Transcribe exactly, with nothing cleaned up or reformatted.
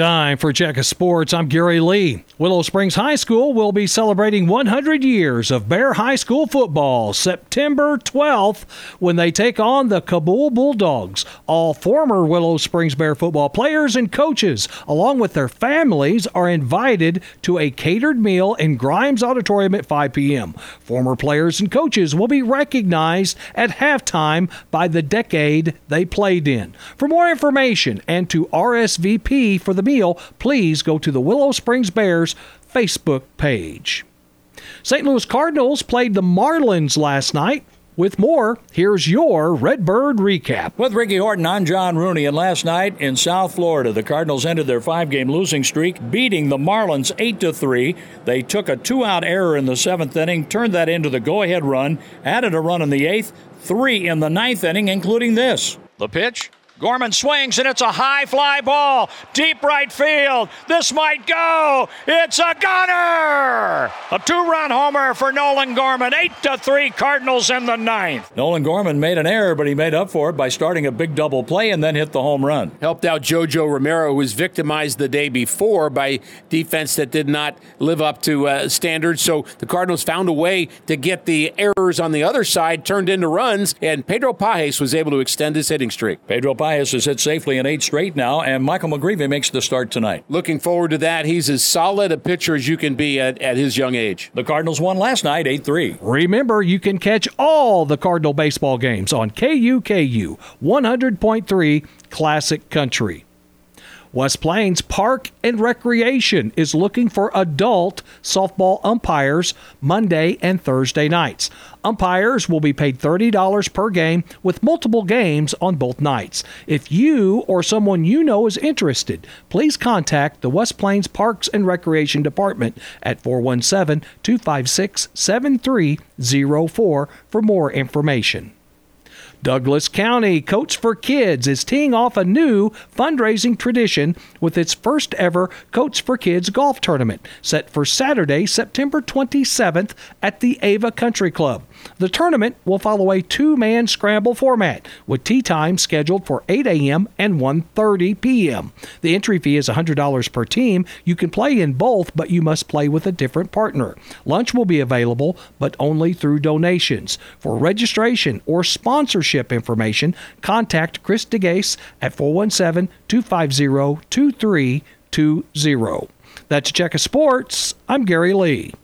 Time for Check of Sports. I'm Gary Lee. Willow Springs High School will be celebrating one hundred years of Bear High School football September twelfth when they take on the Kabul Bulldogs. All former Willow Springs Bear football players and coaches, along with their families, are invited to a catered meal in Grimes Auditorium at five p.m. Former players and coaches will be recognized at halftime by the decade they played in. For more information and to R S V P for the meal, please go to the Willow Springs Bears Facebook page. Saint Louis Cardinals played the Marlins last night. With more, here's your Redbird recap. With Ricky Horton, I'm John Rooney, and last night in South Florida, the Cardinals ended their five-game losing streak, beating the Marlins eight to three. They took a two-out error in the seventh inning, turned that into the go-ahead run, added a run in the eighth, three in the ninth inning, including this. The pitch. Gorman swings, and it's a high fly ball. Deep right field. This might go. It's a gunner! A two-run homer for Nolan Gorman. eight to three Cardinals in the ninth. Nolan Gorman made an error, but he made up for it by starting a big double play and then hit the home run. Helped out JoJo Romero, who was victimized the day before by defense that did not live up to uh, standards. So the Cardinals found a way to get the errors on the other side turned into runs, and Pedro Pajes was able to extend his hitting streak. Pedro Pajes has hit safely in eight straight now, and Michael McGreevy makes the start tonight. Looking forward to that. He's as solid a pitcher as you can be at, at his young age. The Cardinals won last night, eight three. Remember, you can catch all the Cardinal baseball games on K U K U one hundred point three Classic Country. West Plains Park and Recreation is looking for adult softball umpires Monday and Thursday nights. Umpires will be paid thirty dollars per game with multiple games on both nights. If you or someone you know is interested, please contact the West Plains Parks and Recreation Department at four one seven, two five six, seven three zero four for more information. Douglas County Coats for Kids is teeing off a new fundraising tradition with its first ever Coats for Kids golf tournament set for Saturday, September twenty-seventh at the Ava Country Club. The tournament will follow a two-man scramble format with tee time scheduled for eight a.m. and one thirty p.m. The entry fee is one hundred dollars per team. You can play in both, but you must play with a different partner. Lunch will be available, but only through donations. For registration or sponsorship information, contact Chris DeGase at four one seven, two five zero, two three two zero. That's Check of Sports. I'm Gary Lee.